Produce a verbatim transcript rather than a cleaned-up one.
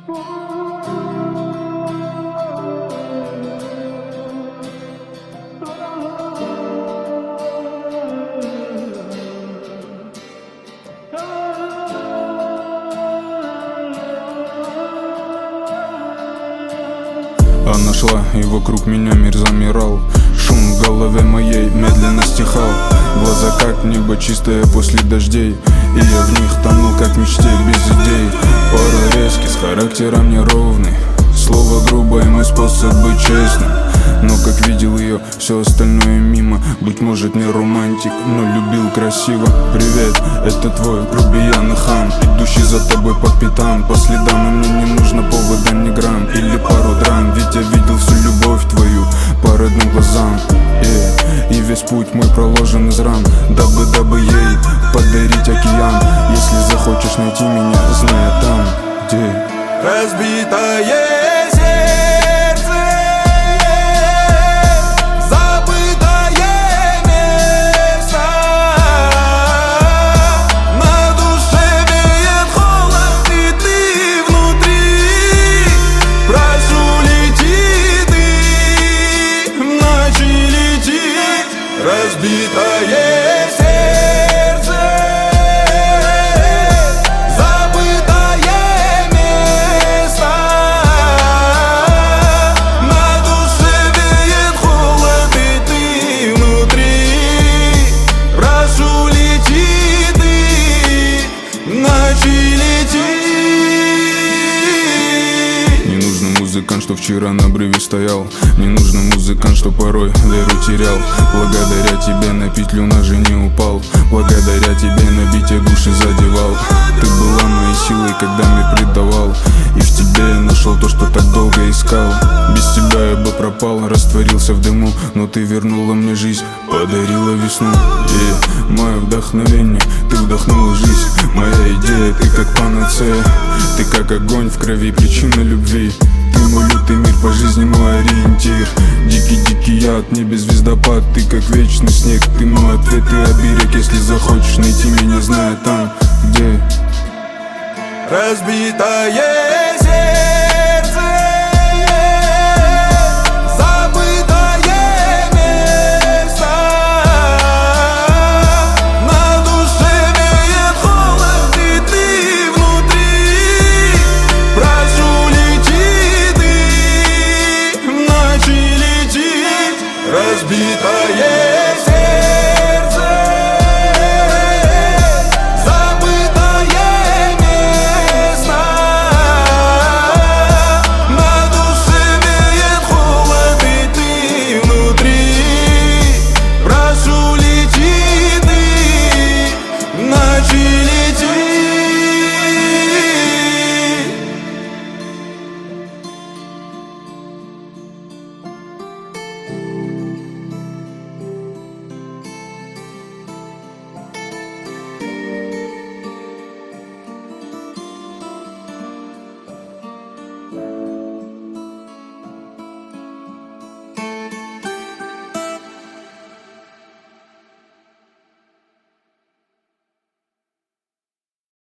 Она шла, и вокруг меня мир замирал. Шум в голове моей медленно стихал. Глаза как небо чистое после дождей, и я в них тонул как в мечте без идей. Пора резкий, с характером неровный. Слово грубое, мой способ быть честным. Но как видел ее, все остальное мимо. Быть может не романтик, но любил красиво. Привет, это твой грубиян и хам, идущий за тобой по пятам, по следам. И мне не нужно повода ни грамм или пару драм, ведь я видел всю любовь твою по родным глазам. И, и весь путь мой проложен из ран, дабы, дабы ей подарить океан. Если захочешь найти меня, знай там, где разбитое Разбитое сердце, забытое место. На душе веет холод, и ты внутри. Прошу, лети ты, ночи лети. Не нужно музыкант, что вчера на обрыве стоял. Не нужно музыкант, что порой веру терял. Благодаря тебе на петлю ножи не упал. Благодаря тебе на бите души задевал. Ты была моей силой, когда мне предавал, и в тебе я нашел то, что так долго искал. Без тебя я бы пропал, растворился в дыму, но ты вернула мне жизнь, подарила весну. И мое вдохновение, ты вдохнула жизнь. Моя идея, ты как панацея. Ты как огонь в крови, причина любви. Ты мой лютый мир, по жизни мой ориентир. Дикий-дикий яд, небе звездопад. Ты как вечный снег, ты мой ответ и оберег. Если захочешь найти меня, знай там, где Разбитое